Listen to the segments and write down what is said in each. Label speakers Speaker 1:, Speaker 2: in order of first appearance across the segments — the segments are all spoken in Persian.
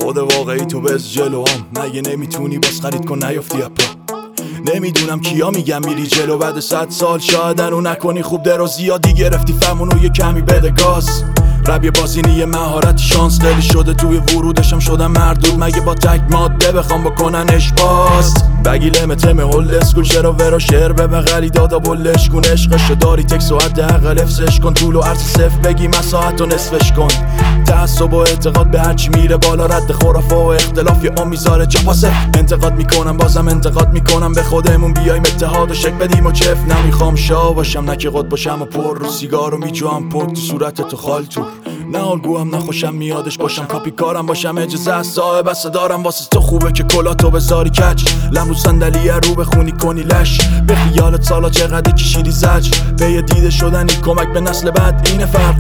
Speaker 1: خود واقعی تو بز جلو هم مگه نمیتونی باز خرید کن نیافتی اپا. نمیدونم کیا میگم میری جلو بعد 100 سال شاید انو نکنی خوب درو زیادی گرفتی فهمونو یه کمی بده گاز. رب یه بازینی مهارت شانس خیلی شده توی ورودشم شدم مردود مگه با تک ماده بخوام بکننش باز. بگی لمتم هول اسکول چرا ورا شعر به بغلی دادا بلش کن عشقشو داری تکس و حداقل حفظش کن طول و عرض صفر بگی مساحت و نصفش کن. تعصب و اعتقاد به هرچی میره بالا رد خرافه و اختلاف یه میذاره جا پاسه. انتقاد میکنم بازم انتقاد میکنم به خودمون بیایم اتحاد و شک بدیم و چف. نمیخوام شاه باشم نه که قد باشم و پر رو سیگارو میجوام پک تو صورت تو خالتو. نه الگوام نه خوشم میادش باشم کاپی کارم باشم اجازه از صاحب بسه دارم واسه تو خوبه که کلاتو بذاری کچ. لم رو صندلیه رو بخونی کنی لش به خیالت سالا چقدر کشیدی زج. به یه دیده شدنی کمک به نسل بعد اینه فرق.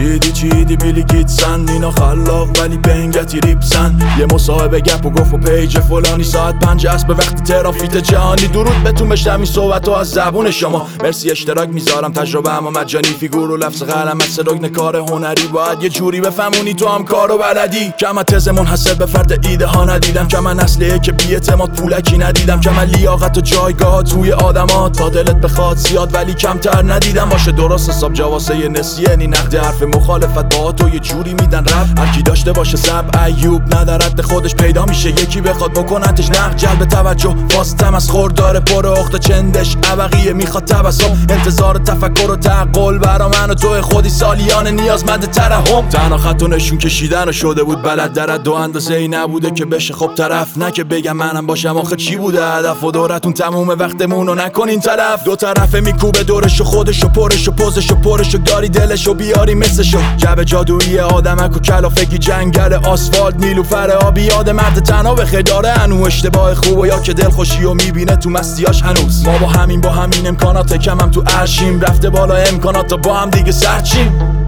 Speaker 1: چیدی بیلی گیتسن اینا خلاق ولی بنگتی ریپسن. یه مصاحبه گپ و گفت و پیج فلانی ساعت 5 است به وقت ترافیت جهانی. درود بهتون بشنم این صحبتو از زبون شما. مرسی اشتراک میذارم تجربه اما مجانی فیگور و لفظ قلم مثل رکن کار هنری. باید یه جوری بفهمونی تو هم کارو بلدی. که من تز منحصر به فرد ایده ها ندیدم. که من اصلیه که بی اعتماد پولکی ندیدم. که من لیاقت و جایگاه توی آدمات تا دلت بخواد زیاد ولی کمتر ندیدم. باشه درست حساب جواسه نسیه نی نقد حرف مخالفت با تو یه جوری میدن رب. هر کی داشته باشه سب ایوب ندارد خودش پیدا میشه یکی بخواد بکنتش نقد جلب توجه. واسطم از خوردار پر اخت چندش عبقیه میخواد تبسم. انتظار تفکر و تعقل برا من و تو خودی سالیان نیازمند ترحم. تنها خط و نشون کشیدن شده بود بلد درد دو اندازه ای نبوده که بشه خب طرف. نه که بگم منم باشم آخه چی بوده هدف و دورتون تموم وقتمونو نکنین طرف. دو طرفه میکوبه دورشو خودشو پرشو پوزشو پرشو داری دلشو بیاری مثلشو. جب جادویی آدمک و کلافگی جنگل آسفالت نیلوفر آبی یاد مرد تنها بخیر داره انو اشتباه خوب و یا که دلخوشی و میبینه تو مستیاش هنوز. ما با همین امکانات کمم تو عرشیم رفته بالا امکانات تا با هم دیگه سرچیم.